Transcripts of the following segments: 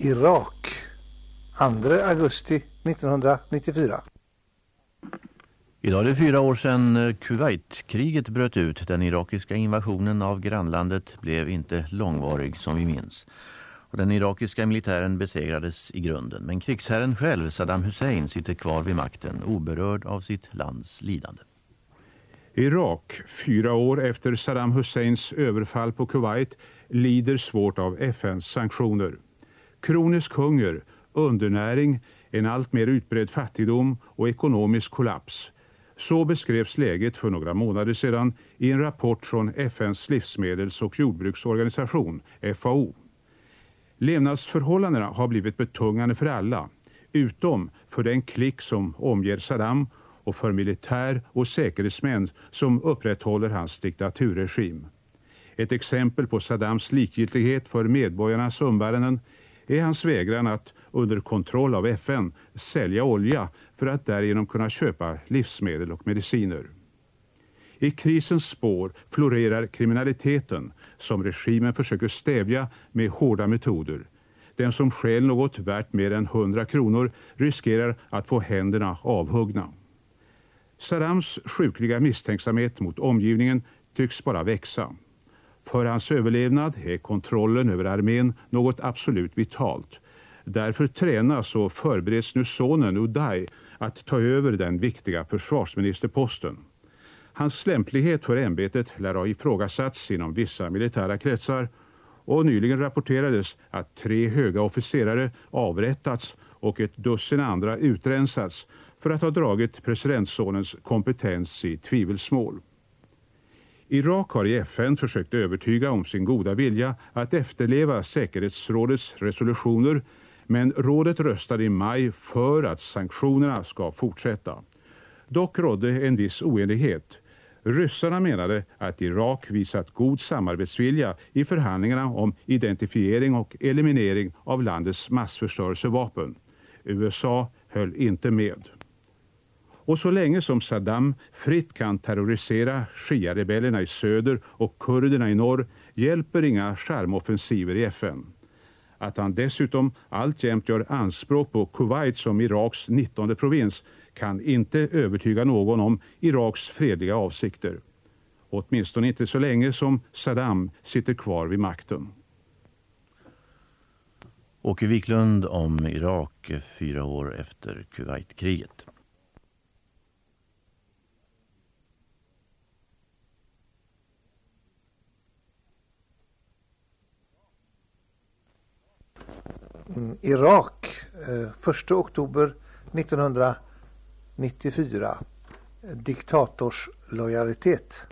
Irak 2 augusti 1994. Idag är det 4 år sedan Kuwait-kriget bröt ut. Den irakiska invasionen av grannlandet blev inte långvarig som vi minns. Och den irakiska militären besegrades i grunden. Men krigsherren själv, Saddam Hussein, sitter kvar vid makten, oberörd av sitt lands lidande. Irak, 4 år efter Saddam Husseins överfall på Kuwait, lider svårt av FNs sanktioner. Kronisk hunger, undernäring, en allt mer utbredd fattigdom och ekonomisk kollaps. Så beskrevs läget för några månader sedan i en rapport från FNs livsmedels- och jordbruksorganisation, FAO. Levnadsförhållandena har blivit betungande för alla, utom för den klick som omger Saddam och för militär och säkerhetsmän som upprätthåller hans diktaturregim. Ett exempel på Saddams likgiltighet för medborgarnas umbäranden är hans vägran att under kontroll av FN sälja olja för att därigenom kunna köpa livsmedel och mediciner. I krisens spår florerar kriminaliteten som regimen försöker stävja med hårda metoder. Den som stjäl något värt mer än 100 kronor riskerar att få händerna avhuggna. Saddams sjukliga misstänksamhet mot omgivningen tycks bara växa. För hans överlevnad är kontrollen över armén något absolut vitalt. Därför tränas och förbereds nu sonen Uday att ta över den viktiga försvarsministerposten. Hans lämplighet för ämbetet lär ha ifrågasatts inom vissa militära kretsar och nyligen rapporterades att 3 höga officerare avrättats och ett dussin andra utrensats för att ha dragit presidentsonens kompetens i tvivelsmål. Irak har i FN försökt övertyga om sin goda vilja att efterleva säkerhetsrådets resolutioner, men rådet röstade i maj för att sanktionerna ska fortsätta. Dock rådde en viss oenighet. Ryssarna menade att Irak visat god samarbetsvilja i förhandlingarna om identifiering och eliminering av landets massförstörelsevapen. USA höll inte med. Och så länge som Saddam fritt kan terrorisera shia-rebellerna i söder och kurderna i norr hjälper inga charmoffensiver i FN. Att han dessutom alltjämt gör anspråk på Kuwait som Iraks 19:e provins kan inte övertyga någon om Iraks fredliga avsikter. Åtminstone inte så länge som Saddam sitter kvar vid makten. Åke Wiklund om Irak 4 år efter Kuwait-kriget. Irak 1 oktober 1994. Diktators lojalitet.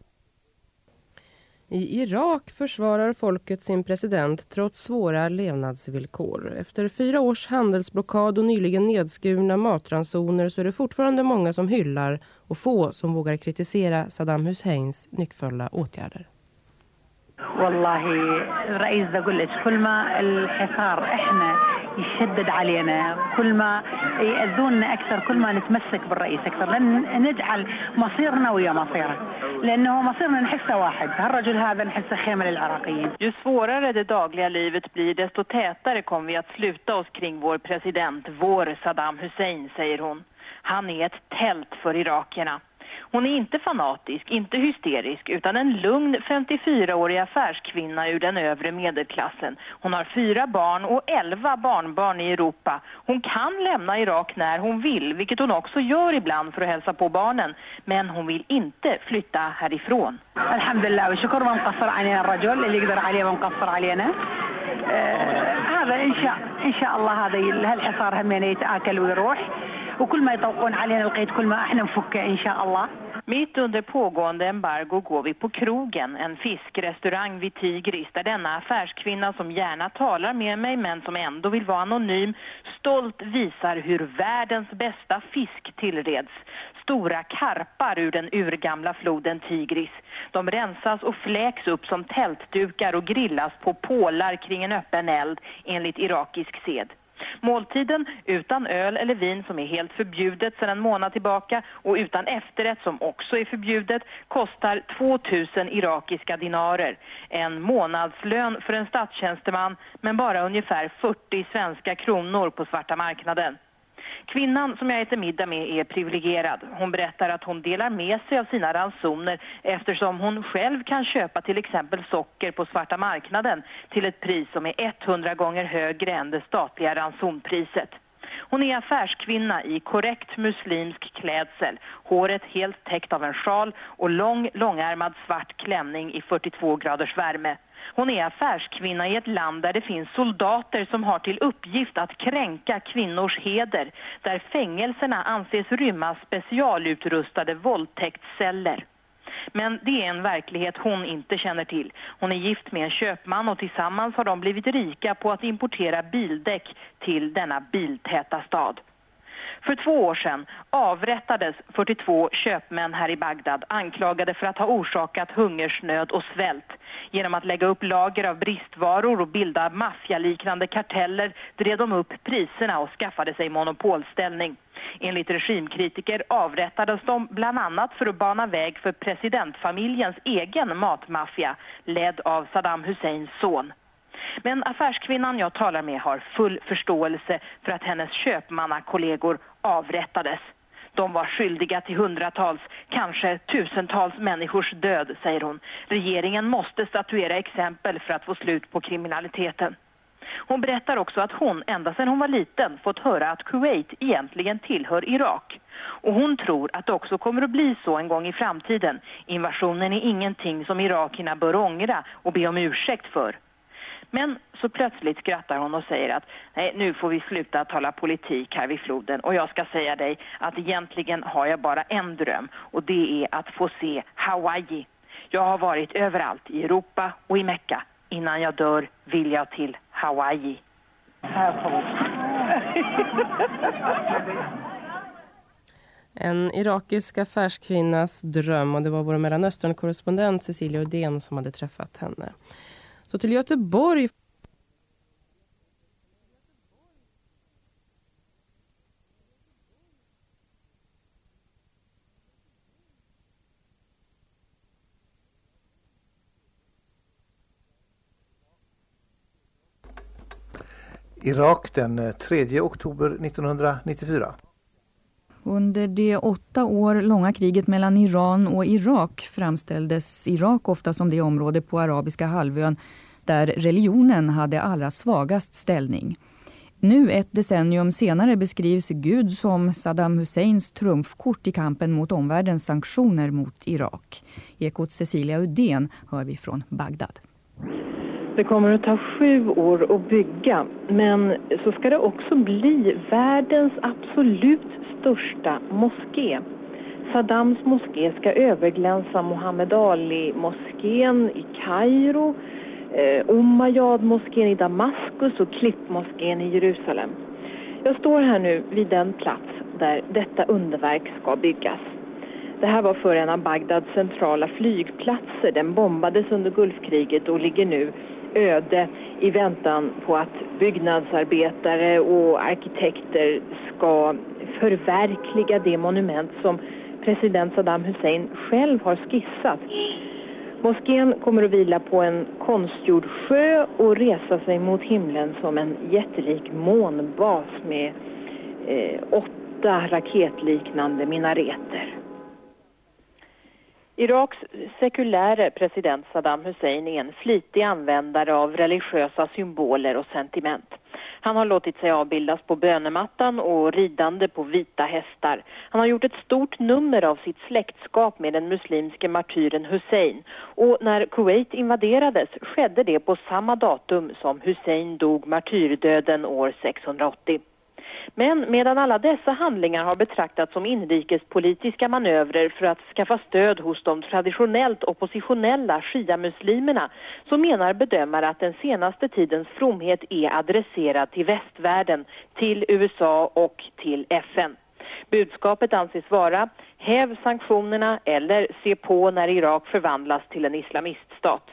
I Irak försvarar folket sin president trots svåra levnadsvillkor. Efter 4 års handelsblockad och nyligen nedskurna matransoner så är det fortfarande många som hyllar och få som vågar kritisera Saddam Husseins nyckfulla åtgärder. والله الرئيس ده قلت كل ما الحصار احنا يشدد علينا كل ما يأذونا اكثر كل ما نتمسك بالرئيس اكثر لن نجعل مصيرنا ويا مصيره لانه مصيرنا نحسه واحد هالرجل هذا نحسه خيمه للعراقيين. Ju svårare det dagliga livet blir desto tätare kommer vi att sluta oss kring vår president, vår Saddam Hussein, säger hon. Han är ett tält för irakierna. Hon är inte fanatisk, inte hysterisk, utan en lugn 54-årig affärskvinna ur den övre medelklassen. Hon har 4 barn och 11 barnbarn i Europa. Hon kan lämna Irak när hon vill, vilket hon också gör ibland för att hälsa på barnen. Men hon vill inte flytta härifrån. Alhamdulillah, och shukr man qassar alina الرجل اللي يقدر عليه man qassar علينا. هذا إن شاء الله هذا الحصار همين يتآكل ويروح. وكل ما يطوقون علينا لقيت كل ما احنا نفكه إن شاء الله. Mitt under pågående embargo går vi på krogen, en fiskrestaurang vid Tigris, där denna affärskvinna som gärna talar med mig men som ändå vill vara anonym stolt visar hur världens bästa fisk tillreds. Stora karpar ur den urgamla floden Tigris. De rensas och fläks upp som tältdukar och grillas på pålar kring en öppen eld enligt irakisk sed. Måltiden utan öl eller vin som är helt förbjudet sedan en månad tillbaka och utan efterrätt som också är förbjudet kostar 2000 irakiska dinarer. En månadslön för en statstjänsteman men bara ungefär 40 svenska kronor på svarta marknaden. Kvinnan som jag äter middag med är privilegierad. Hon berättar att hon delar med sig av sina ransoner eftersom hon själv kan köpa till exempel socker på svarta marknaden till ett pris som är 100 gånger högre än det statliga ransonpriset. Hon är affärskvinna i korrekt muslimsk klädsel, håret helt täckt av en sjal och långärmad svart klänning i 42 graders värme. Hon är affärskvinna i ett land där det finns soldater som har till uppgift att kränka kvinnors heder, där fängelserna anses rymma specialutrustade våldtäktsceller. Men det är en verklighet hon inte känner till. Hon är gift med en köpman och tillsammans har de blivit rika på att importera bildäck till denna biltäta stad. För 2 år sedan avrättades 42 köpmän här i Bagdad anklagade för att ha orsakat hungersnöd och svält. Genom att lägga upp lager av bristvaror och bilda maffialiknande karteller drev de upp priserna och skaffade sig monopolställning. Enligt regimkritiker avrättades de bland annat för att bana väg för presidentfamiljens egen matmaffia ledd av Saddam Husseins son. Men affärskvinnan jag talar med har full förståelse för att hennes köpmannakollegor avrättades. De var skyldiga till hundratals, kanske tusentals människors död, säger hon. Regeringen måste statuera exempel för att få slut på kriminaliteten. Hon berättar också att hon, ända sedan hon var liten, fått höra att Kuwait egentligen tillhör Irak. Och hon tror att det också kommer att bli så en gång i framtiden. Invasionen är ingenting som irakierna bör ångra och be om ursäkt för. Men så plötsligt skrattar hon och säger att nej, nu får vi sluta tala politik här vid floden. Och jag ska säga dig att egentligen har jag bara en dröm och det är att få se Hawaii. Jag har varit överallt i Europa och i Mecka. Innan jag dör vill jag till Hawaii. En irakisk affärskvinnas dröm, och det var vår Mellanöstern-korrespondent Cecilia Udén som hade träffat henne. Så till Göteborg. Irak den 3 oktober 1994. Under det 8 år långa kriget mellan Iran och Irak framställdes Irak ofta som det område på arabiska halvön där religionen hade allra svagast ställning. Nu ett decennium senare beskrivs Gud som Saddam Husseins trumfkort i kampen mot omvärldens sanktioner mot Irak. Ekot Cecilia Udén hör vi från Bagdad. Det kommer att ta 7 år att bygga, men så ska det också bli världens absolut största moské. Saddams moské ska överglänsa Mohammed Ali-moskén i Kairo, Umayyad-moskén i Damaskus och Klipp-moskén i Jerusalem. Jag står här nu vid den plats där detta underverk ska byggas. Det här var för en av Bagdads centrala flygplatser. Den bombades under Gulfkriget och ligger nu öde i väntan på att byggnadsarbetare och arkitekter ska förverkliga det monument som president Saddam Hussein själv har skissat. Moskén kommer att vila på en konstgjord sjö och resa sig mot himlen som en jättelik månbas med 8 raketliknande minareter. Iraks sekuläre president Saddam Hussein är en flitig användare av religiösa symboler och sentiment. Han har låtit sig avbildas på bönemattan och ridande på vita hästar. Han har gjort ett stort nummer av sitt släktskap med den muslimske martyren Hussein. Och när Kuwait invaderades skedde det på samma datum som Hussein dog martyrdöden år 680. Men medan alla dessa handlingar har betraktats som inrikespolitiska manövrer för att skaffa stöd hos de traditionellt oppositionella shia-muslimerna, så menar bedömare att den senaste tidens fromhet är adresserad till västvärlden, till USA och till FN. Budskapet anses vara: häv sanktionerna eller se på när Irak förvandlas till en islamiststat.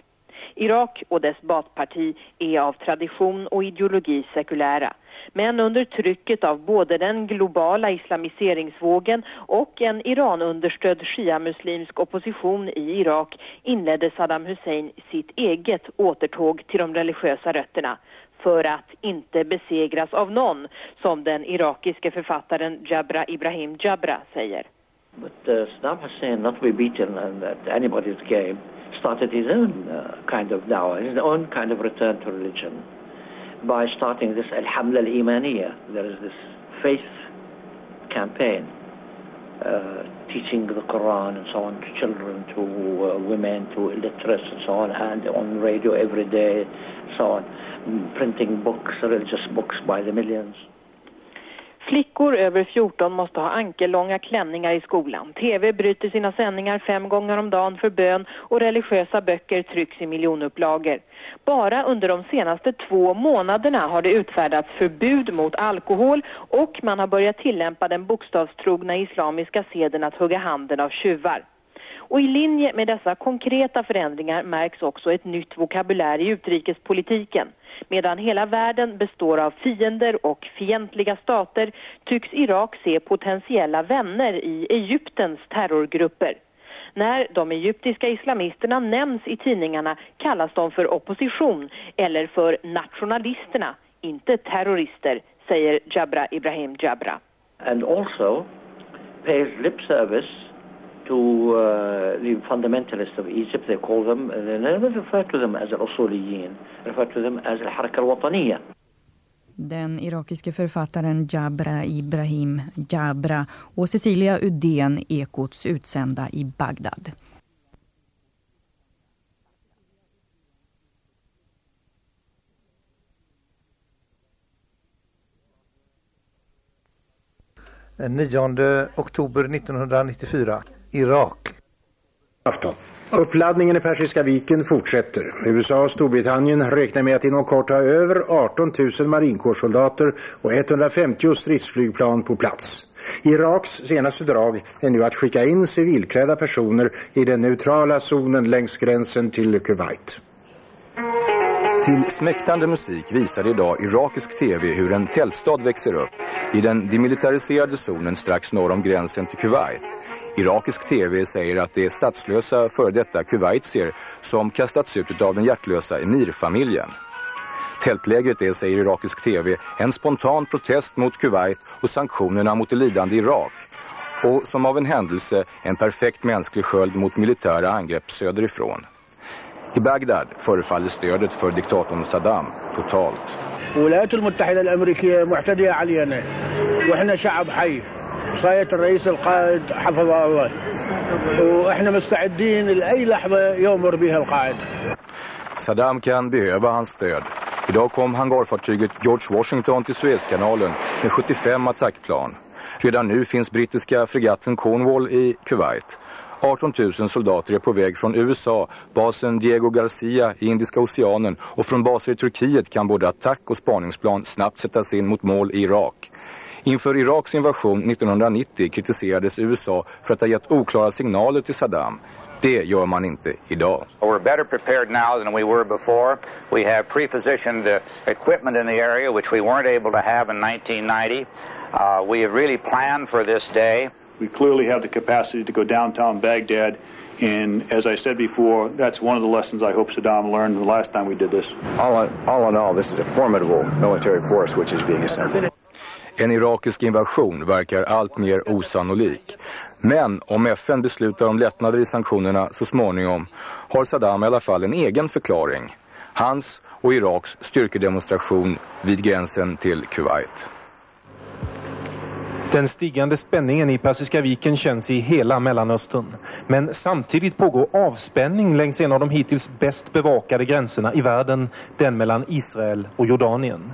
Irak och dess Baathparti är av tradition och ideologi sekulära. Men under trycket av både den globala islamiseringsvågen och en Iran-understödd shia-muslimsk opposition i Irak inledde Saddam Hussein sitt eget återtåg till de religiösa rötterna för att inte besegras av någon, som den irakiske författaren Jabra Ibrahim Jabra säger. But Saddam Hussein, not to be beaten and at anybody's game, started his own kind of dawah, his own kind of return to religion. By starting this Al-Hamla al-Imaniya, there is this faith campaign, teaching the Quran and so on to children, to women, to illiterates and so on radio every day, so on, printing books, religious books by the millions. Flickor över 14 måste ha ankellånga klänningar i skolan. TV bryter sina sändningar 5 gånger om dagen för bön och religiösa böcker trycks i miljonupplagor. Bara under de senaste 2 månaderna har det utfärdats förbud mot alkohol och man har börjat tillämpa den bokstavstrogna islamiska seden att hugga handen av tjuvar. Och i linje med dessa konkreta förändringar märks också ett nytt vokabulär i utrikespolitiken. Medan hela världen består av fiender och fientliga stater tycks Irak se potentiella vänner i Egyptens terrorgrupper. När de egyptiska islamisterna nämns i tidningarna kallas de för opposition eller för nationalisterna, inte terrorister, säger Jabra Ibrahim Jabra. And also pays lip service to the fundamentalists of Egypt. They call them, they never refer to them as al-Usuliyin, refer to them as al-Haraka al-Wataniya. Den irakiske författaren Jabra Ibrahim Jabra och Cecilia Udén, Ekots utsända i Bagdad. Den 9 oktober 1994, Irak. Afton. Uppladdningen i Persiska viken fortsätter. USA och Storbritannien räknar med att inom kort ha över 18 000 marinkårssoldater och 150 stridsflygplan på plats. Iraks senaste drag är nu att skicka in civilklädda personer i den neutrala zonen längs gränsen till Kuwait. Till smäktande musik visar idag irakisk tv hur en tältstad växer upp i den demilitariserade zonen strax norr om gränsen till Kuwait. Irakisk tv säger att det är statslösa före detta kuwaitier som kastats ut av den hjärtlösa Emir-familjen. Tältlägret är, säger irakisk tv, en spontan protest mot Kuwait och sanktionerna mot det lidande Irak. Och som av en händelse en perfekt mänsklig sköld mot militära angrepp söderifrån. I Bagdad förefaller stödet för diktatorn Saddam totalt. الولايات المتحدة الأمريكية معتدية علينا وإحنا شعب حي صاية الرئيس القائد حفظه الله وإحنا مستعدين لأي لحظة يؤمر بها القائد. Saddam kan behöva hans stöd. Idag kom hangarfartyget George Washington till Suezkanalen med 75 attackplan. Redan nu finns brittiska fregatten Cornwall i Kuwait. 18 000 soldater är på väg från USA, basen Diego Garcia i Indiska oceanen och från baser i Turkiet kan både attack- och spaningsplan snabbt sättas in mot mål i Irak. Inför Iraks invasion 1990 kritiserades USA för att ha gett oklara signaler till Saddam. Det gör man inte idag. We're better prepared now than we were before. We have pre-positioned equipment in the area which we weren't able to have in 1990. We have really planned for this day. We clearly have the capacity to go downtown Baghdad, and as I said before, that's one of the lessons I hope Saddam learned the last time we did this. All in all, this is a formidable military force which is being assembled. En irakisk invasion verkar allt mer osannolik. Men om FN beslutar om lättnader i sanktionerna så småningom har Saddam i alla fall en egen förklaring. Hans och Iraks styrkedemonstration vid gränsen till Kuwait. Den stigande spänningen i Persiska viken känns i hela Mellanöstern. Men samtidigt pågår avspänning längs en av de hittills bäst bevakade gränserna i världen, den mellan Israel och Jordanien.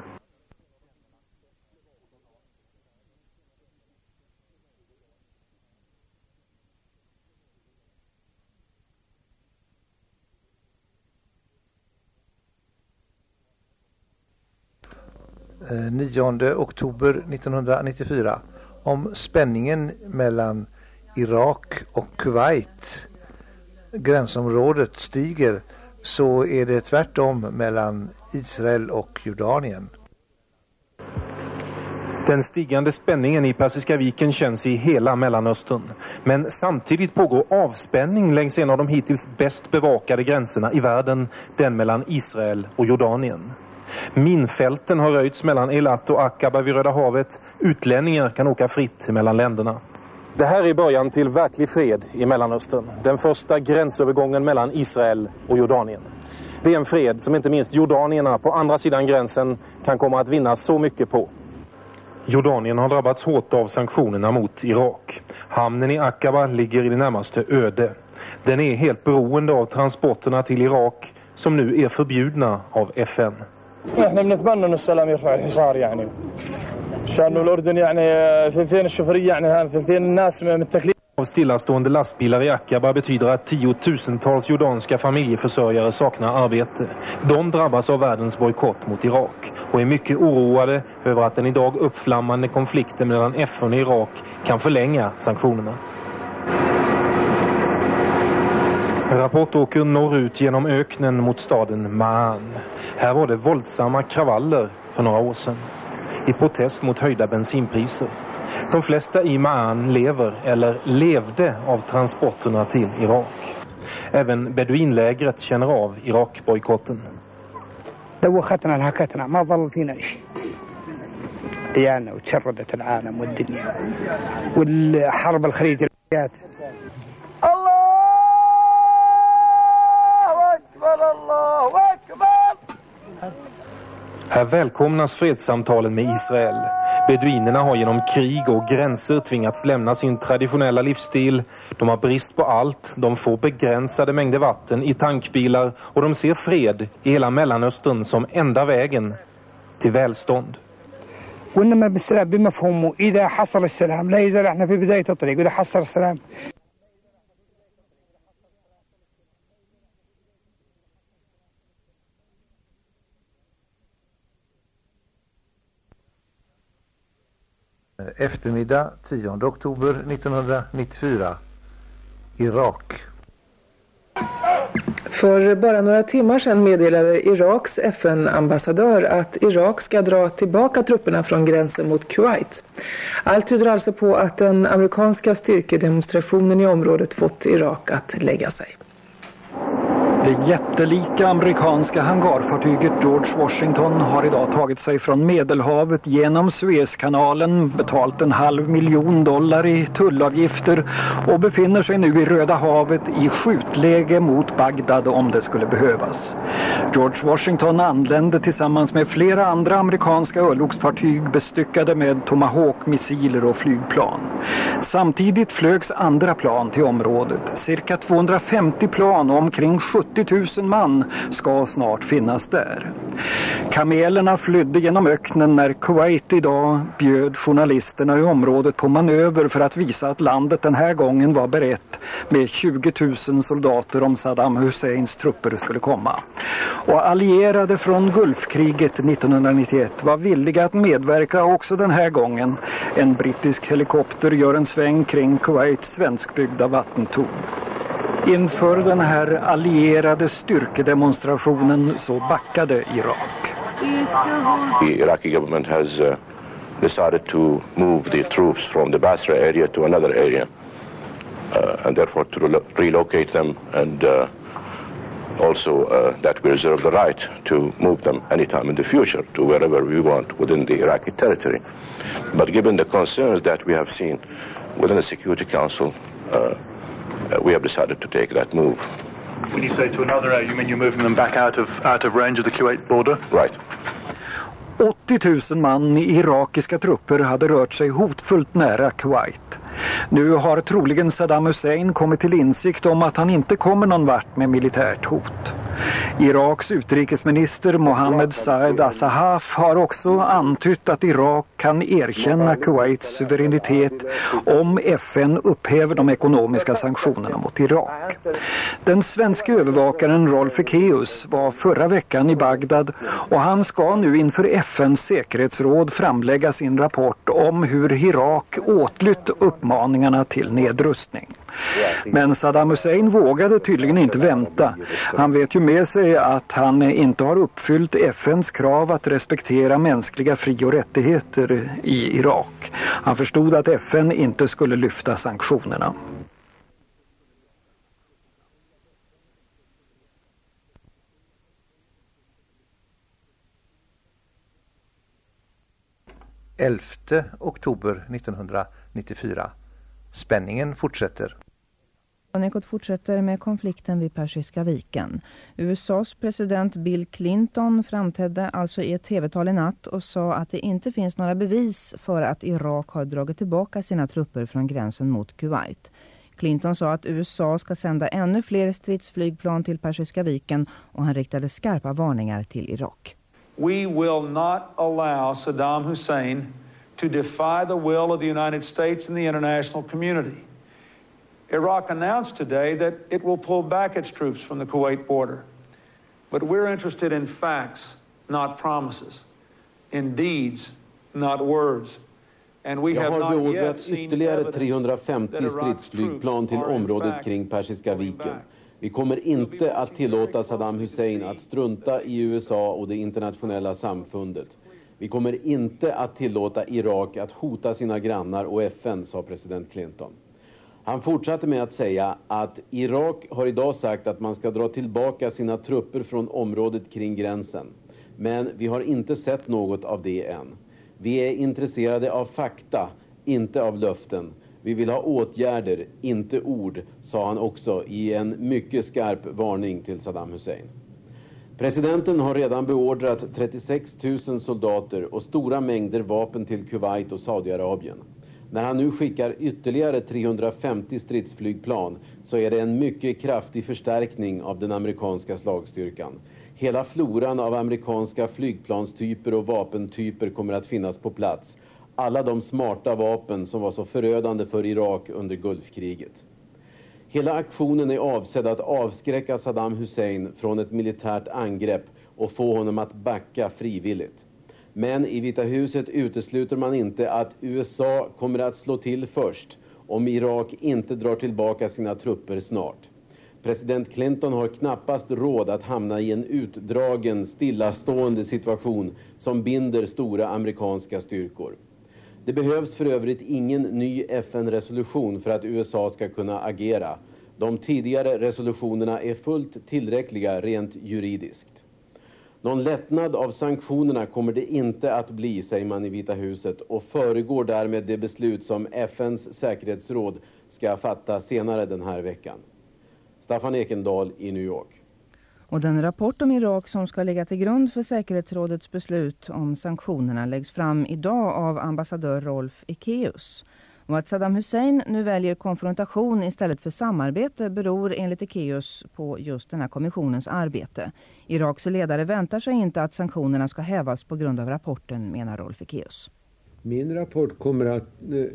Den 9 oktober 1994 om spänningen mellan Irak och Kuwait. Gränsområdet stiger så är det tvärtom mellan Israel och Jordanien. Den stigande spänningen i Persiska viken känns i hela Mellanöstern. Men samtidigt pågår avspänning längs en av de hittills bäst bevakade gränserna i världen, den mellan Israel och Jordanien. Minfälten har röjts mellan Eilat och Aqaba vid Röda havet. Utlänningar kan åka fritt mellan länderna. Det här är början till verklig fred i Mellanöstern. Den första gränsövergången mellan Israel och Jordanien. Det är en fred som inte minst jordanierna på andra sidan gränsen kan komma att vinna så mycket på. Jordanien har drabbats hårt av sanktionerna mot Irak. Hamnen i Aqaba ligger i det närmaste öde. Den är helt beroende av transporterna till Irak som nu är förbjudna av FN. احنا بنتمنى ان السلام يرفع الحصار يعني عشان الاردن يعني ثلثين الشفريه يعني ثلثين الناس متكلين. Av stillastående lastbilar i Aqaba betyder att tiotusentals jordanska familjeförsörjare saknar arbete. De drabbas av världens bojkott mot Irak och är mycket oroade över att den idag uppflammande konflikten mellan FN och Irak kan förlänga sanktionerna. Rapport åker norrut genom öknen mot staden Ma'an. Här var det våldsamma kravaller för några år sedan i protest mot höjda bensinpriser. De flesta i Ma'an lever eller levde av transporterna till Irak. Även beduinlägret känner av Irak-bojkotten. دوختنا انهكتنا ما ظل فينا شيء ديانا وتشردت العالم والدنيا والحرب الخليج الله أكبر الله أكبر. Här välkomnas fredssamtalen med Israel. Beduinerna har genom krig och gränser tvingats lämna sin traditionella livsstil. De har brist på allt, de får begränsade mängder vatten i tankbilar och de ser fred i hela Mellanöstern som enda vägen till välstånd. وإنما بالسلام بمفهومه إذا حصل السلام لا يزال احنا في بداية الطريق وإذا حصل السلام. Eftermiddag 10 oktober 1994. Irak. För bara några timmar sedan meddelade Iraks FN-ambassadör att Irak ska dra tillbaka trupperna från gränsen mot Kuwait. Allt tyder alltså på att den amerikanska styrkedemonstrationen i området fått Irak att lägga sig. Det jättelika amerikanska hangarfartyget George Washington har idag tagit sig från Medelhavet genom Suezkanalen, betalt $500 000 i tullavgifter och befinner sig nu i Röda havet i skjutläge mot Bagdad om det skulle behövas. George Washington anlände tillsammans med flera andra amerikanska örlogsfartyg bestyckade med Tomahawk-missiler och flygplan. Samtidigt flögs andra plan till området. Cirka 250 plan och omkring 70 000 man ska snart finnas där. Kamelerna flydde genom öknen när Kuwait idag bjöd journalisterna i området på manöver för att visa att landet den här gången var berett med 20 000 soldater om Saddam Husseins trupper skulle komma. Och allierade från Gulfkriget 1991 var villiga att medverka också den här gången. En brittisk helikopter gör en sväng kring Kuwaits svenskbyggda vattentorn. Inför den här allierade styrkedemonstrationen så backade Irak. The Iraqi government has decided to move the troops from the Basra area to another area and therefore to relocate them and also that we reserve the right to move them anytime in the future to wherever we want within the Iraqi territory. But given the concerns that we have seen within the Security Council, we have decided to take that move. When you say to another area, you mean you're moving them back out of range of the Kuwait border? Right. 80 000 man i irakiska trupper hade rört sig hotfullt nära Kuwait. Nu har troligen Saddam Hussein kommit till insikt om att han inte kommer någon vart med militärt hot. Iraks utrikesminister Mohammed Saed Assahaf har också antytt att Irak kan erkänna Kuwaits suveränitet om FN upphäver de ekonomiska sanktionerna mot Irak. Den svenska övervakaren Rolf Ekéus var förra veckan i Bagdad och han ska nu inför FNs säkerhetsråd framlägga sin rapport om hur Irak åtlytt uppmaningarna till nedrustning. Men Saddam Hussein vågade tydligen inte vänta. Han vet ju med sig att han inte har uppfyllt FNs krav att respektera mänskliga fri- och rättigheter i Irak. Han förstod att FN inte skulle lyfta sanktionerna. Oktober 1994. Spänningen fortsätter. Ekot fortsätter med konflikten vid Persiska viken. USAs president Bill Clinton framträdde alltså i ett tv-tal i natt och sa att det inte finns några bevis för att Irak har dragit tillbaka sina trupper från gränsen mot Kuwait. Clinton sa att USA ska sända ännu fler stridsflygplan till Persiska viken och han riktade skarpa varningar till Irak. We will not allow Saddam Hussein to defy the will of the United States and the international community. Iraq announced today that it will pull back its troops from the Kuwait border. But we're interested in facts, not promises, in deeds, not words. And we have not yet seen ytterligare 350 stridsflygplan till området kring Persiska viken. Vi kommer inte att tillåta Saddam Hussein att strunta i USA och det internationella samfundet. Vi kommer inte att tillåta Irak att hota sina grannar och FN, sa president Clinton. Han fortsatte med att säga att Irak har idag sagt att man ska dra tillbaka sina trupper från området kring gränsen. Men vi har inte sett något av det än. Vi är intresserade av fakta, inte av löften. Vi vill ha åtgärder, inte ord, sa han också i en mycket skarp varning till Saddam Hussein. Presidenten har redan beordrat 36 000 soldater och stora mängder vapen till Kuwait och Saudiarabien. När han nu skickar ytterligare 350 stridsflygplan så är det en mycket kraftig förstärkning av den amerikanska slagstyrkan. Hela floran av amerikanska flygplanstyper och vapentyper kommer att finnas på plats. Alla de smarta vapen som var så förödande för Irak under Gulfkriget. Hela aktionen är avsedd att avskräcka Saddam Hussein från ett militärt angrepp och få honom att backa frivilligt. Men i Vita huset utesluter man inte att USA kommer att slå till först om Irak inte drar tillbaka sina trupper snart. President Clinton har knappast råd att hamna i en utdragen, stillastående situation som binder stora amerikanska styrkor. Det behövs för övrigt ingen ny FN-resolution för att USA ska kunna agera. De tidigare resolutionerna är fullt tillräckliga rent juridiskt. Någon lättnad av sanktionerna kommer det inte att bli, säger man i Vita huset, och föregår därmed det beslut som FNs säkerhetsråd ska fatta senare den här veckan. Staffan Ekendal i New York. Och den rapport om Irak som ska ligga till grund för säkerhetsrådets beslut om sanktionerna läggs fram idag av ambassadör Rolf Ekéus. Och att Saddam Hussein nu väljer konfrontation istället för samarbete beror enligt Ekéus på just den här kommissionens arbete. Iraks ledare väntar sig inte att sanktionerna ska hävas på grund av rapporten, menar Rolf Ekéus. Min rapport kommer att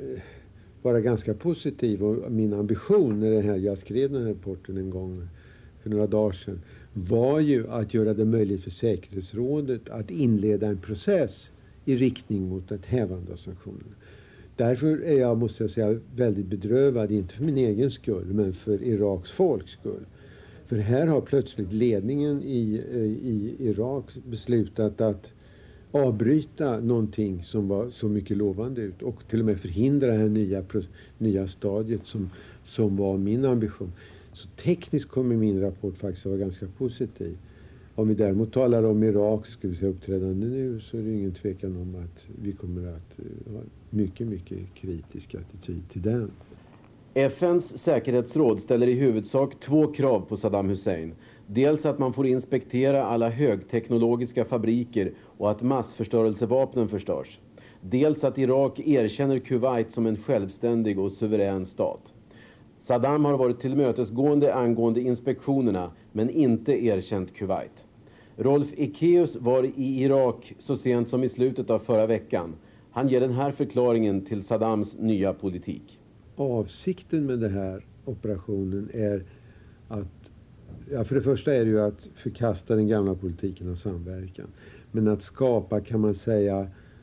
vara ganska positiv och min ambition när jag skrev den här rapporten en gång för några dagar sedan var ju att göra det möjligt för säkerhetsrådet att inleda en process i riktning mot ett hävande av sanktionerna. Därför är jag, måste jag säga, väldigt bedrövad, inte för min egen skull, men för Iraks folks skull. För här har plötsligt ledningen i Irak beslutat att avbryta någonting som var så mycket lovande ut och till och med förhindra det här nya stadiet som var min ambition. Så tekniskt kommer min rapport faktiskt att vara ganska positiv. Om vi däremot talar om Iraks uppträdande nu så är det ingen tvekan om att vi kommer att ha mycket kritisk attityd till den. FNs säkerhetsråd ställer i huvudsak 2 krav på Saddam Hussein. Dels att man får inspektera alla högteknologiska fabriker och att massförstörelsevapnen förstörs. Dels att Irak erkänner Kuwait som en självständig och suverän stat. Saddam har varit tillmötesgående angående inspektionerna men inte erkänt Kuwait. Rolf Ekéus var i Irak så sent som i slutet av förra veckan. Han ger den här förklaringen till Saddams nya politik. Avsikten med den här operationen är att, för det första är det ju att förkasta den gamla politiken av samverkan. Men att skapa, kan man säga,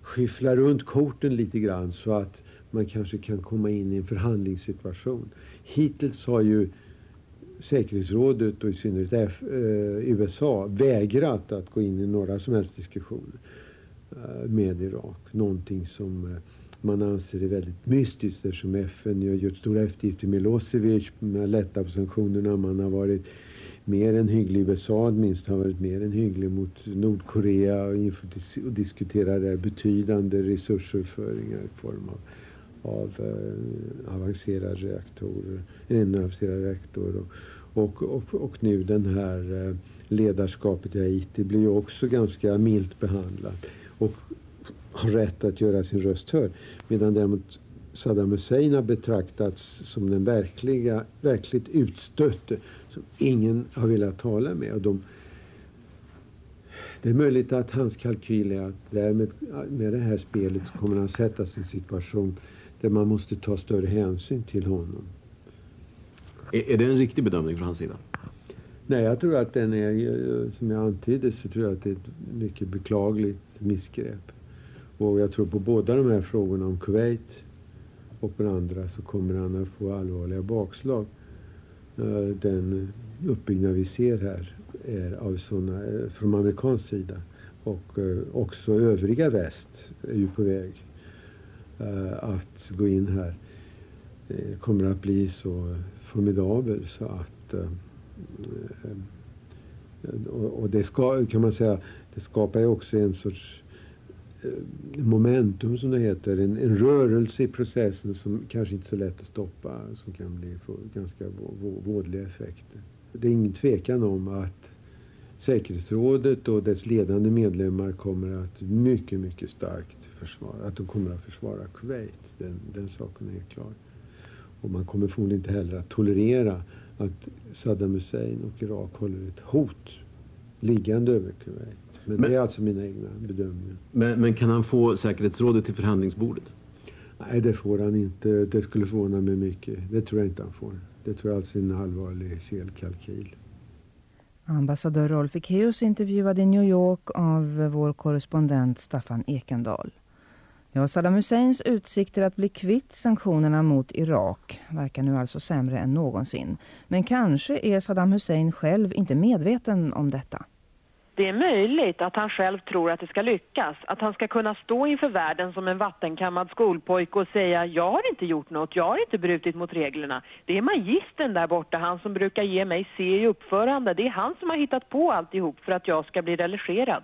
skyffla runt korten lite grann så att man kanske kan komma in i en förhandlingssituation. Hittills har ju säkerhetsrådet och i synnerhet USA vägrat att gå in i några som helst diskussioner med Irak. Någonting som man anser är väldigt mystiskt eftersom FN har gjort stora eftergifter med Milosevic, med lätta på sanktionerna. Man har varit mer än hygglig, USA minst har varit mer än hygglig mot Nordkorea och diskuterar där betydande resursöverföringar i form av avancerade reaktorer, en avancerad reaktor och nu den här ledarskapet i Haiti blir ju också ganska milt behandlat och har rätt att göra sin röst hörd, medan däremot Saddam Hussein har betraktats som den verkligt utstötte som ingen har velat tala med. Och det är möjligt att hans kalkyl är att därmed med det här spelet så kommer han sätta sig i en situation där man måste ta större hänsyn till honom. Är det en riktig bedömning från hans sida? Nej, jag tror att den är, som jag antydde, så tror jag att det är ett mycket beklagligt missgrepp. Och jag tror på båda de här frågorna om Kuwait och på den andra så kommer han att få allvarliga bakslag. Den uppbyggnad vi ser här är av sådana från amerikansk sida och också övriga väst är ju på väg att gå in här. Kommer att bli så formidabel så att och det ska, kan man säga, det skapar ju också en sorts momentum som det heter, en rörelse i processen som kanske inte är så lätt att stoppa, som kan bli ganska vådliga effekter. Det är ingen tvekan om att säkerhetsrådet och dess ledande medlemmar kommer att mycket starkt försvara, att de kommer att försvara Kuwait. Den saken är klar. Och man kommer förmodligen inte heller att tolerera att Saddam Hussein och Irak håller ett hot liggande över Kuwait. Men det är alltså mina egna bedömningar. Men kan han få säkerhetsrådet till förhandlingsbordet? Nej, det får han inte. Det skulle förvåna mig mycket. Det tror jag inte han får. Det tror jag alltså är en allvarlig felkalkyl. Ambassadör Rolf Ekéus intervjuad i New York av vår korrespondent Staffan Ekendal. Ja, Saddam Husseins utsikter att bli kvitt sanktionerna mot Irak verkar nu alltså sämre än någonsin. Men kanske är Saddam Hussein själv inte medveten om detta. Det är möjligt att han själv tror att det ska lyckas. Att han ska kunna stå inför världen som en vattenkammad skolpojke och säga jag har inte gjort något, jag har inte brutit mot reglerna. Det är magistern där borta, han som brukar ge mig se i uppförande. Det är han som har hittat på alltihop för att jag ska bli religerad.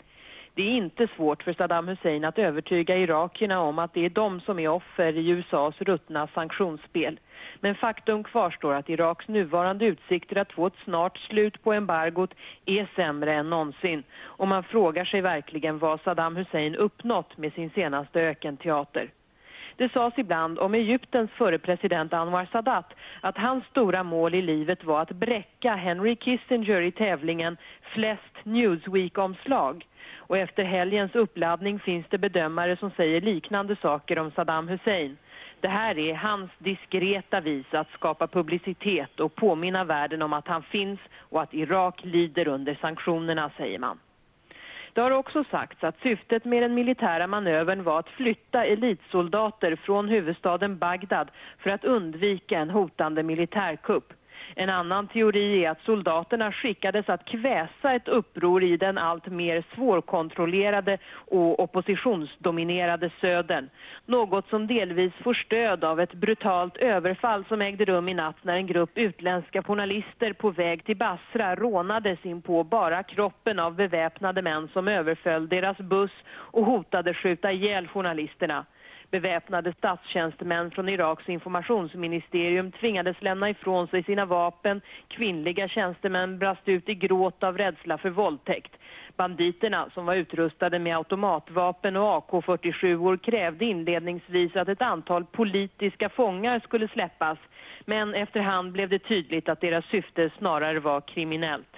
Det är inte svårt för Saddam Hussein att övertyga irakierna om att det är de som är offer i USAs ruttna sanktionsspel. Men faktum kvarstår att Iraks nuvarande utsikter att få ett snart slut på embargot är sämre än någonsin. Och man frågar sig verkligen vad Saddam Hussein uppnått med sin senaste ökenteater. Det sades ibland om Egyptens förre president Anwar Sadat att hans stora mål i livet var att bräcka Henry Kissinger i tävlingen flest Newsweek-omslag. Och efter helgens uppladdning finns det bedömare som säger liknande saker om Saddam Hussein. Det här är hans diskreta vis att skapa publicitet och påminna världen om att han finns och att Irak lider under sanktionerna, säger man. Det har också sagts att syftet med den militära manövern var att flytta elitsoldater från huvudstaden Bagdad för att undvika en hotande militärkupp. En annan teori är att soldaterna skickades att kväsa ett uppror i den allt mer svårkontrollerade och oppositionsdominerade södern. Något som delvis får stöd av ett brutalt överfall som ägde rum i natt när en grupp utländska journalister på väg till Basra rånades in på bara kroppen av beväpnade män som överföll deras buss och hotade skjuta ihjäl journalisterna. Beväpnade statstjänstemän från Iraks informationsministerium tvingades lämna ifrån sig sina vapen. Kvinnliga tjänstemän brast ut i gråt av rädsla för våldtäkt. Banditerna, som var utrustade med automatvapen och AK-47-or, krävde inledningsvis att ett antal politiska fångar skulle släppas. Men efterhand blev det tydligt att deras syfte snarare var kriminellt.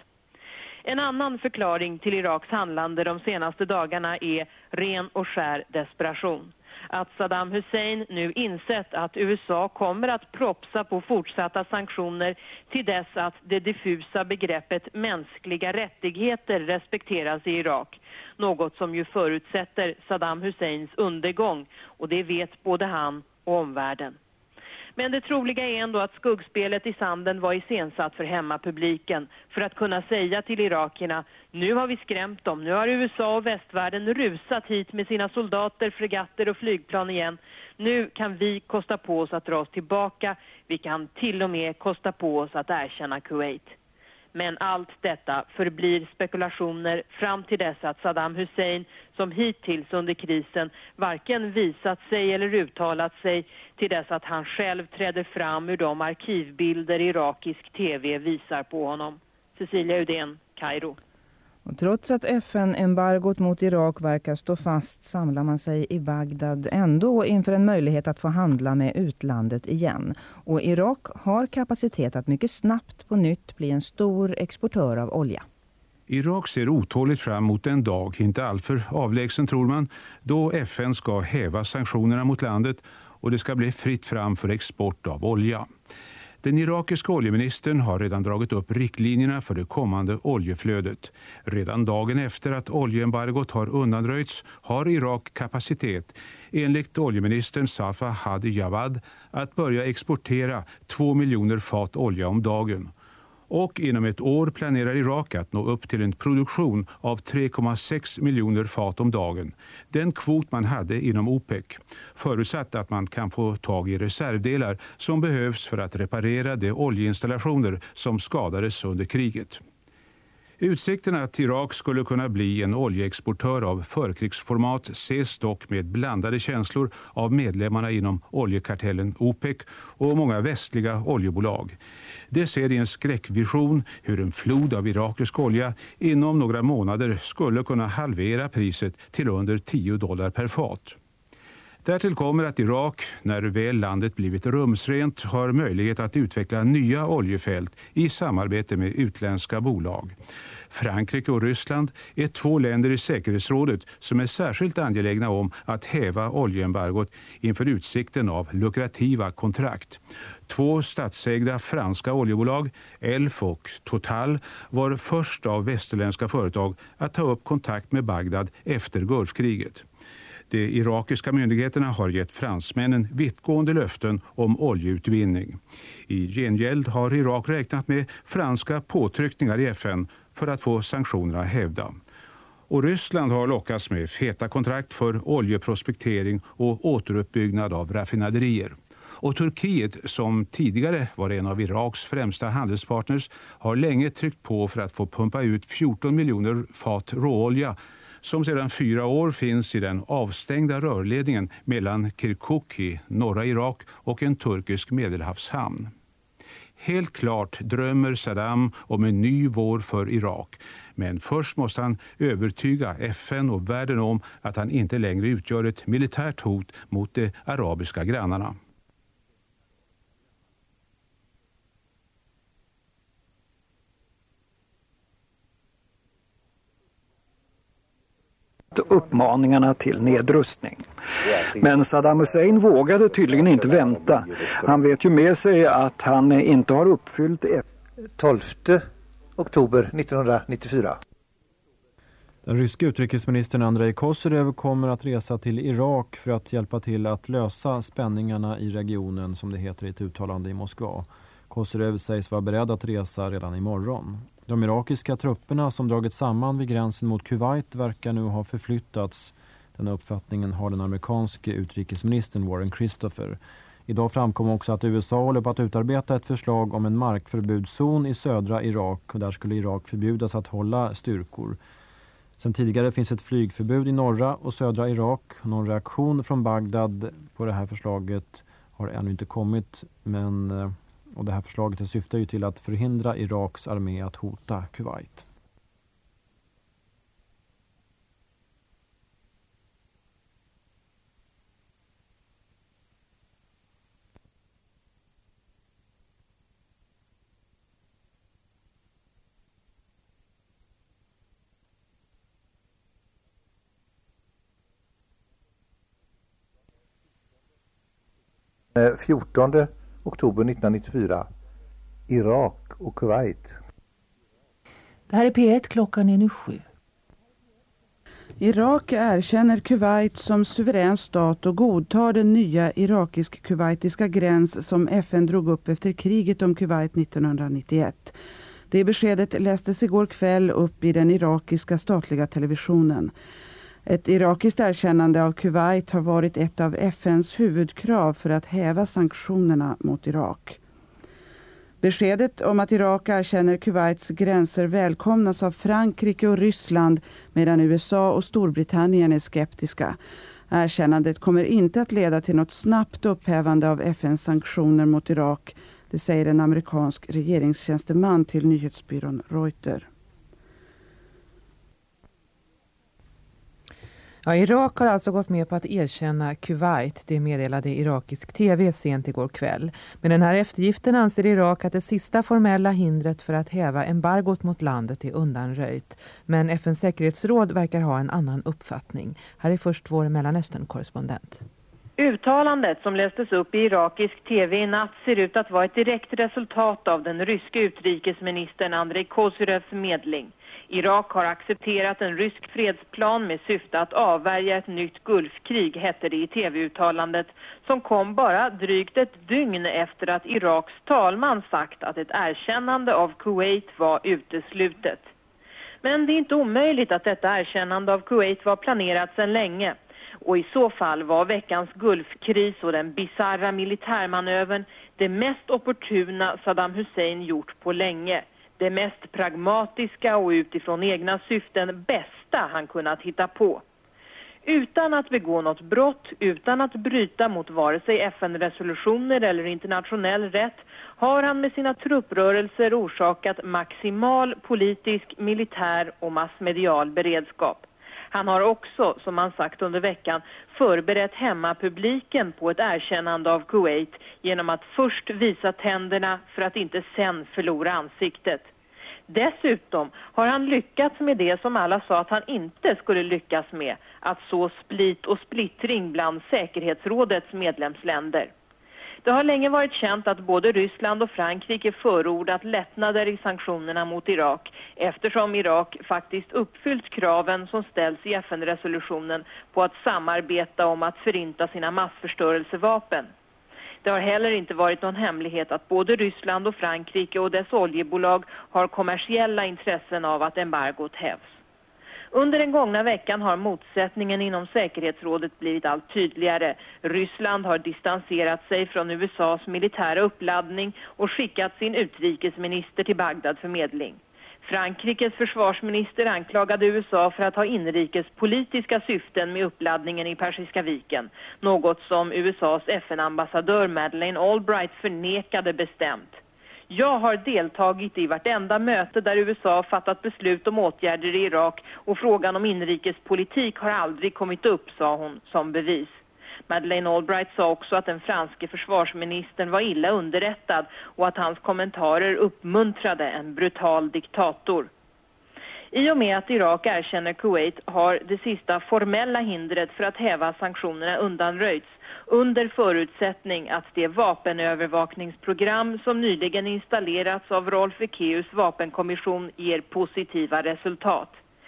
En annan förklaring till Iraks handlande de senaste dagarna är ren och skär desperation. Att Saddam Hussein nu insett att USA kommer att propsa på fortsatta sanktioner till dess att det diffusa begreppet mänskliga rättigheter respekteras i Irak. Något som ju förutsätter Saddam Husseins undergång, och det vet både han och omvärlden. Men det troliga är ändå att skuggspelet i sanden var iscensatt för hemmapubliken för att kunna säga till irakierna: nu har vi skrämt dem, nu har USA och västvärlden rusat hit med sina soldater, fregatter och flygplan igen. Nu kan vi kosta på oss att dra oss tillbaka, vi kan till och med kosta på oss att erkänna Kuwait. Men allt detta förblir spekulationer fram till dess att Saddam Hussein, som hittills under krisen varken visat sig eller uttalat sig, till dess att han själv träder fram ur de arkivbilder irakisk tv visar på honom. Cecilia Udén, Kairo. Och trots att FN-embargot mot Irak verkar stå fast samlar man sig i Bagdad ändå inför en möjlighet att få handla med utlandet igen. Och Irak har kapacitet att mycket snabbt på nytt bli en stor exportör av olja. Irak ser otåligt fram mot en dag, inte alltför avlägsen tror man, då FN ska häva sanktionerna mot landet och det ska bli fritt fram för export av olja. Den irakiska oljeministern har redan dragit upp riktlinjerna för det kommande oljeflödet. Redan dagen efter att oljeembargot har undanröjts har Irak kapacitet, enligt oljeministern Safa Hadi Javad, att börja exportera 2 miljoner fat olja om dagen. Och inom ett år planerar Irak att nå upp till en produktion av 3,6 miljoner fat om dagen. Den kvot man hade inom OPEC, förutsatt att man kan få tag i reservdelar som behövs för att reparera de oljeinstallationer som skadades under kriget. Utsikterna att Irak skulle kunna bli en oljeexportör av förkrigsformat ses dock med blandade känslor av medlemmarna inom oljekartellen OPEC och många västliga oljebolag. Det ser i en skräckvision hur en flod av irakisk olja inom några månader skulle kunna halvera priset till under $10 per fat. Därtill kommer att Irak, när väl landet blivit rumsrent, har möjlighet att utveckla nya oljefält i samarbete med utländska bolag. Frankrike och Ryssland är 2 länder i säkerhetsrådet som är särskilt angelägna om att häva oljeembargot inför utsikten av lukrativa kontrakt. 2 statsägda franska oljebolag, Elf och Total, var först av västerländska företag att ta upp kontakt med Bagdad efter Gulfkriget. De irakiska myndigheterna har gett fransmännen vittgående löften om oljeutvinning. I gengäld har Irak räknat med franska påtryckningar i FN för att få sanktionerna hävda. Och Ryssland har lockats med feta kontrakt för oljeprospektering och återuppbyggnad av raffinaderier. Och Turkiet, som tidigare var en av Iraks främsta handelspartners, har länge tryckt på för att få pumpa ut 14 miljoner fat råolja som sedan 4 år finns i den avstängda rörledningen mellan Kirkuk i norra Irak och en turkisk medelhavshamn. Helt klart drömmer Saddam om en ny vår för Irak, men först måste han övertyga FN och världen om att han inte längre utgör ett militärt hot mot de arabiska grannarna. Uppmaningarna till nedrustning. Men Saddam Hussein vågade tydligen inte vänta. Han vet ju med sig att han inte har uppfyllt 12 oktober 1994. Den ryska utrikesministern Andrei Kozyrev kommer att resa till Irak för att hjälpa till att lösa spänningarna i regionen, som det heter i ett uttalande i Moskva. Kozyrev sägs vara beredd att resa redan imorgon. De irakiska trupperna som dragit samman vid gränsen mot Kuwait verkar nu ha förflyttats. Den uppfattningen har den amerikanske utrikesministern Warren Christopher. Idag framkom också att USA håller på att utarbeta ett förslag om en markförbudszon i södra Irak, och där skulle Irak förbjudas att hålla styrkor. Sen tidigare finns ett flygförbud i norra och södra Irak. Någon reaktion från Bagdad på det här förslaget har ännu inte kommit, och det här förslaget syftar ju till att förhindra Iraks armé att hota Kuwait. 14 oktober 1994. Irak och Kuwait. Det här är P1, klockan är nu 7. Irak erkänner Kuwait som suverän stat och godtar den nya irakisk-kuwaitiska gräns som FN drog upp efter kriget om Kuwait 1991. Det beskedet lästes igår kväll upp i den irakiska statliga televisionen. Ett irakiskt erkännande av Kuwait har varit ett av FNs huvudkrav för att häva sanktionerna mot Irak. Beskedet om att Irak erkänner Kuwaits gränser välkomnas av Frankrike och Ryssland medan USA och Storbritannien är skeptiska. Erkännandet kommer inte att leda till något snabbt upphävande av FNs sanktioner mot Irak, det säger en amerikansk regeringstjänsteman till nyhetsbyrån Reuters. Ja, Irak har alltså gått med på att erkänna Kuwait, det meddelade irakisk tv sent igår kväll. Med den här eftergiften anser Irak att det sista formella hindret för att häva embargot mot landet är undanröjt. Men FNs säkerhetsråd verkar ha en annan uppfattning. Här är först vår Mellanöstern-korrespondent. Uttalandet som lästes upp i irakisk tv i natt ser ut att vara ett direkt resultat av den ryska utrikesministern Andrei Kozyrevs medling. Irak har accepterat en rysk fredsplan med syfte att avvärja ett nytt Gulfkrig, hette det i tv-uttalandet, som kom bara drygt ett dygn efter att Iraks talman sagt att ett erkännande av Kuwait var uteslutet. Men det är inte omöjligt att detta erkännande av Kuwait var planerat sedan länge. Och i så fall var veckans Gulfkris och den bizarra militärmanövern det mest opportuna Saddam Hussein gjort på länge. Det mest pragmatiska och utifrån egna syften bästa han kunnat hitta på. Utan att begå något brott, utan att bryta mot vare sig FN-resolutioner eller internationell rätt har han med sina trupprörelser orsakat maximal politisk, militär och massmedial beredskap. Han har också, som han sagt under veckan, förberett hemmapubliken på ett erkännande av Kuwait genom att först visa tänderna för att inte sen förlora ansiktet. Dessutom har han lyckats med det som alla sa att han inte skulle lyckas med, att så split och splittring bland säkerhetsrådets medlemsländer. Det har länge varit känt att både Ryssland och Frankrike förordat lättnader i sanktionerna mot Irak eftersom Irak faktiskt uppfyllt kraven som ställs i FN-resolutionen på att samarbeta om att förinta sina massförstörelsevapen. Det har heller inte varit någon hemlighet att både Ryssland och Frankrike och dess oljebolag har kommersiella intressen av att embargot hävs. Under den gångna veckan har motsättningen inom säkerhetsrådet blivit allt tydligare. Ryssland har distanserat sig från USAs militära uppladdning och skickat sin utrikesminister till Bagdad för medling. Frankrikes försvarsminister anklagade USA för att ha inrikespolitiska syften med uppladdningen i Persiska viken. Något som USAs FN-ambassadör Madeleine Albright förnekade bestämt. Jag har deltagit i vartenda möte där USA fattat beslut om åtgärder i Irak och frågan om inrikespolitik har aldrig kommit upp, sa hon som bevis. Madeleine Albright sa också att den franske försvarsministern var illa underrättad och att hans kommentarer uppmuntrade en brutal diktator. I och med att Irak erkänner Kuwait har det sista formella hindret för att häva sanktionerna undanröjts under förutsättning att det vapenövervakningsprogram som nyligen installerats av Rolf Ekéus vapenkommission ger positiva resultat.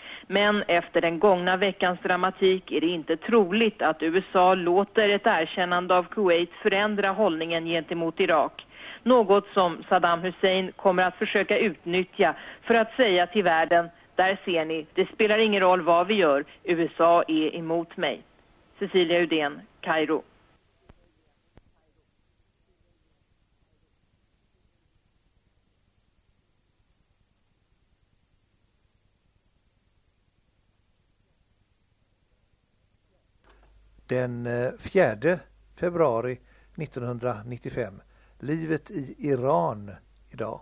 Men efter den gångna veckans dramatik är det inte troligt att USA låter ett erkännande av Kuwait förändra hållningen gentemot Irak. Något som Saddam Hussein kommer att försöka utnyttja för att säga till världen: där ser ni, det spelar ingen roll vad vi gör, USA är emot mig. Cecilia Udén, Kairo. Den 4 februari 1995. Livet i Iran idag.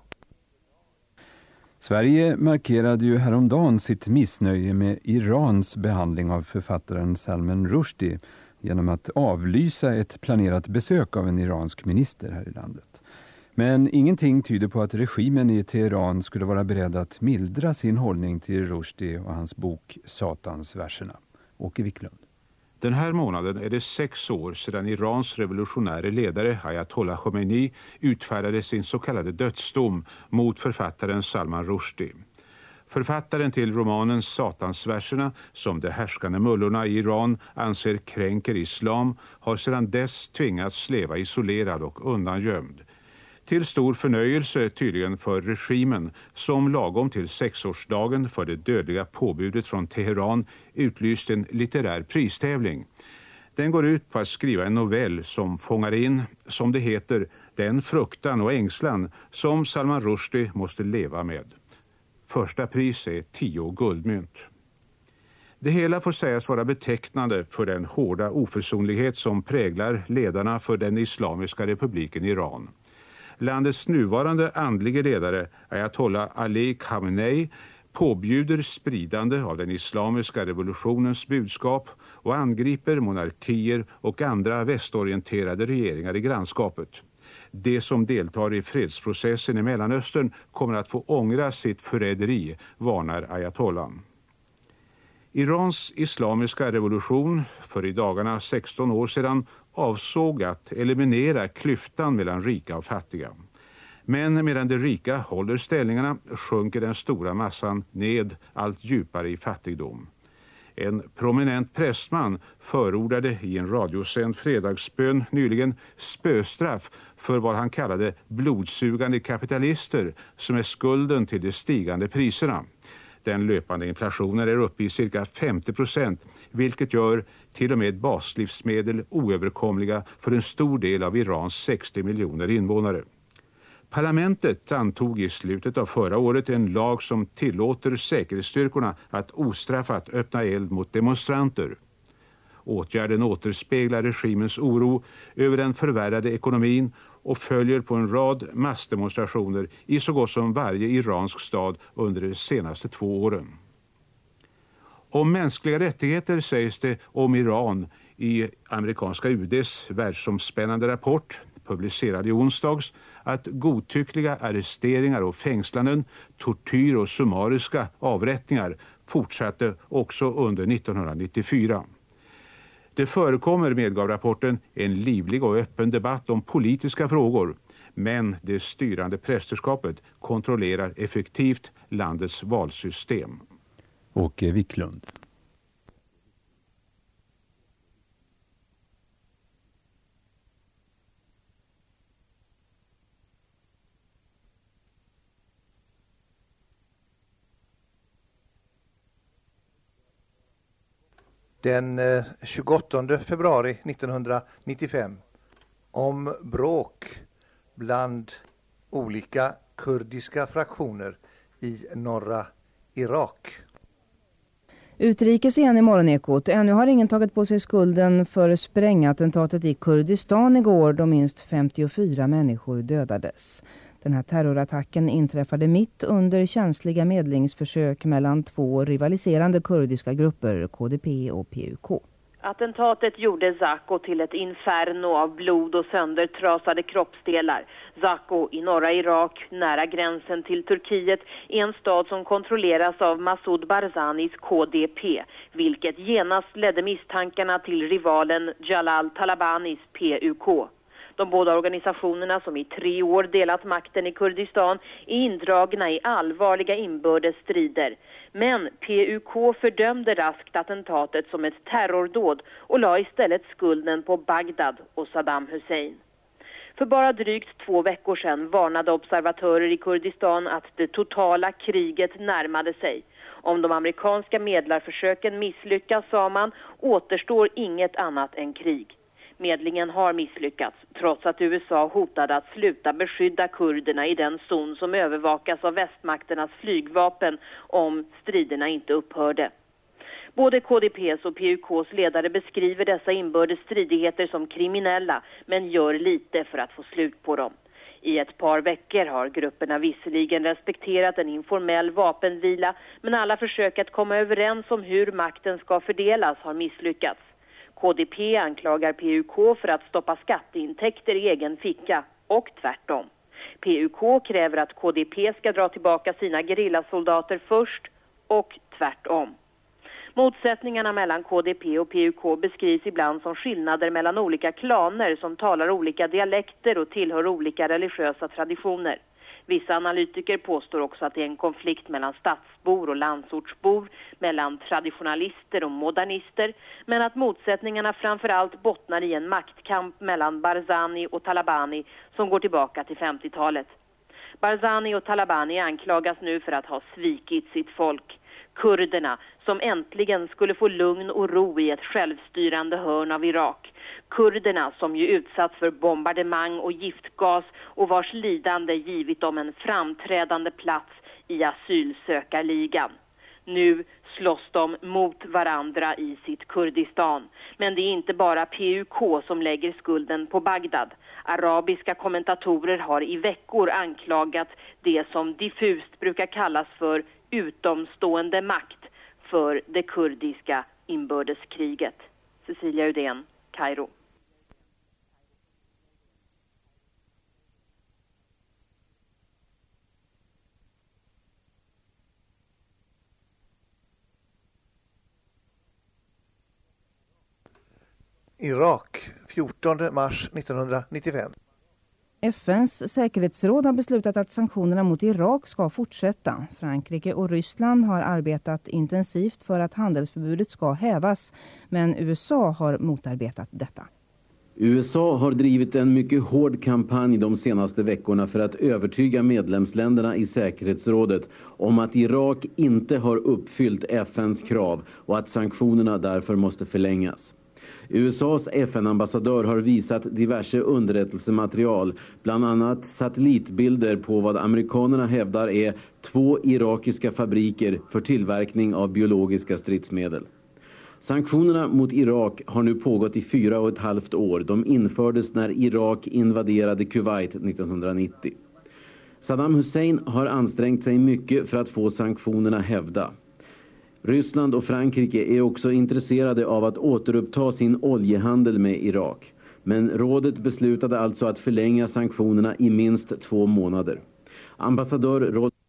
Sverige markerade ju häromdagen sitt missnöje med Irans behandling av författaren Salman Rushdie genom att avlysa ett planerat besök av en iransk minister här i landet. Men ingenting tyder på att regimen i Teheran skulle vara beredd att mildra sin hållning till Rushdie och hans bok Satansverserna. Åke Wiklund. Den här månaden är det 6 år sedan Irans revolutionäre ledare Ayatollah Khomeini utfärdade sin så kallade dödsdom mot författaren Salman Rushdie. Författaren till romanen Satansverserna, som de härskande mullorna i Iran anser kränker islam, har sedan dess tvingats leva isolerad och undangömd. Till stor förnöjelse tydligen för regimen, som lagom till 6-årsdagen för det dödliga påbudet från Teheran utlyst en litterär pristävling. Den går ut på att skriva en novell som fångar in, som det heter, den fruktan och ängslan som Salman Rushdie måste leva med. Första pris är 10 guldmynt. Det hela får sägas vara betecknande för den hårda oförsonlighet som präglar ledarna för den islamiska republiken Iran. Landets nuvarande andlige ledare, Ayatollah Ali Khamenei, påbjuder spridande av den islamiska revolutionens budskap och angriper monarkier och andra västorienterade regeringar i grannskapet. De som deltar i fredsprocessen i Mellanöstern kommer att få ångra sitt förräderi, varnar Ayatollah. Irans islamiska revolution för i dagarna 16 år sedan avsåg att eliminera klyftan mellan rika och fattiga. Men medan de rika håller ställningarna sjunker den stora massan ned allt djupare i fattigdom. En prominent prästman förordade i en radiosänd fredagsbön nyligen spöstraff för vad han kallade blodsugande kapitalister som är skulden till de stigande priserna. Den löpande inflationen är uppe i cirka 50%, vilket gör till och med baslivsmedel oöverkomliga för en stor del av Irans 60 miljoner invånare. Parlamentet antog i slutet av förra året en lag som tillåter säkerhetsstyrkorna att ostraffat öppna eld mot demonstranter. Åtgärden återspeglar regimens oro över den förvärrade ekonomin och följer på en rad massdemonstrationer i så gott som varje iransk stad under de senaste 2 åren. Om mänskliga rättigheter sägs det om Iran i amerikanska UD:s världsomspännande rapport, publicerad i onsdags, att godtyckliga arresteringar och fängslanden, tortyr och summariska avrättningar fortsatte också under 1994. Det förekommer, medgav rapporten, en livlig och öppen debatt om politiska frågor, men det styrande prästerskapet kontrollerar effektivt landets valsystem. Åke Wiklund. Den 28 februari 1995 om bråk bland olika kurdiska fraktioner i norra Irak. Utrikes igen i Morgonekot. Ännu har ingen tagit på sig skulden för sprängattentatet i Kurdistan igår då minst 54 människor dödades. Den här terrorattacken inträffade mitt under känsliga medlingsförsök mellan 2 rivaliserande kurdiska grupper, KDP och PUK. Attentatet gjorde Zako till ett inferno av blod och söndertrasade kroppsdelar. Zako i norra Irak, nära gränsen till Turkiet, är en stad som kontrolleras av Masoud Barzanis KDP, vilket genast ledde misstankarna till rivalen Jalal Talabanis PUK. De båda organisationerna som i 3 år delat makten i Kurdistan är indragna i allvarliga inbördes strider. Men PUK fördömde raskt attentatet som ett terrordåd och la istället skulden på Bagdad och Saddam Hussein. För bara drygt 2 veckor sedan varnade observatörer i Kurdistan att det totala kriget närmade sig. Om de amerikanska medlarförsöken misslyckas, sa man, återstår inget annat än krig. Medlingen har misslyckats, trots att USA hotade att sluta beskydda kurderna i den zon som övervakas av västmakternas flygvapen om striderna inte upphörde. Både KDPs och PUKs ledare beskriver dessa inbördes stridigheter som kriminella, men gör lite för att få slut på dem. I ett par veckor har grupperna visserligen respekterat en informell vapenvila, men alla försök att komma överens om hur makten ska fördelas har misslyckats. KDP anklagar PUK för att stoppa skatteintäkter i egen ficka och tvärtom. PUK kräver att KDP ska dra tillbaka sina gerillasoldater först och tvärtom. Motsättningarna mellan KDP och PUK beskrivs ibland som skillnader mellan olika klaner som talar olika dialekter och tillhör olika religiösa traditioner. Vissa analytiker påstår också att det är en konflikt mellan stadsbor och landsortsbor, mellan traditionalister och modernister, men att motsättningarna framförallt bottnar i en maktkamp mellan Barzani och Talabani som går tillbaka till 50-talet. Barzani och Talabani anklagas nu för att ha svikit sitt folk. Kurderna, som äntligen skulle få lugn och ro i ett självstyrande hörn av Irak. Kurderna som ju utsatts för bombardemang och giftgas och vars lidande givit dem en framträdande plats i asylsökarligan. Nu slåss de mot varandra i sitt Kurdistan. Men det är inte bara PUK som lägger skulden på Bagdad. Arabiska kommentatorer har i veckor anklagat det som diffust brukar kallas för utomstående makt för det kurdiska inbördeskriget. Cecilia Udén, Kairo. Irak, 14 mars 1995. FNs säkerhetsråd har beslutat att sanktionerna mot Irak ska fortsätta. Frankrike och Ryssland har arbetat intensivt för att handelsförbudet ska hävas, men USA har motarbetat detta. USA har drivit en mycket hård kampanj de senaste veckorna för att övertyga medlemsländerna i säkerhetsrådet om att Irak inte har uppfyllt FNs krav och att sanktionerna därför måste förlängas. USAs FN-ambassadör har visat diverse underrättelsematerial, bland annat satellitbilder på vad amerikanerna hävdar är 2 irakiska fabriker för tillverkning av biologiska stridsmedel. Sanktionerna mot Irak har nu pågått i 4,5 år. De infördes när Irak invaderade Kuwait 1990. Saddam Hussein har ansträngt sig mycket för att få sanktionerna hävda. Ryssland och Frankrike är också intresserade av att återuppta sin oljehandel med Irak. Men rådet beslutade alltså att förlänga sanktionerna i minst 2 månader. Ambassadör Rod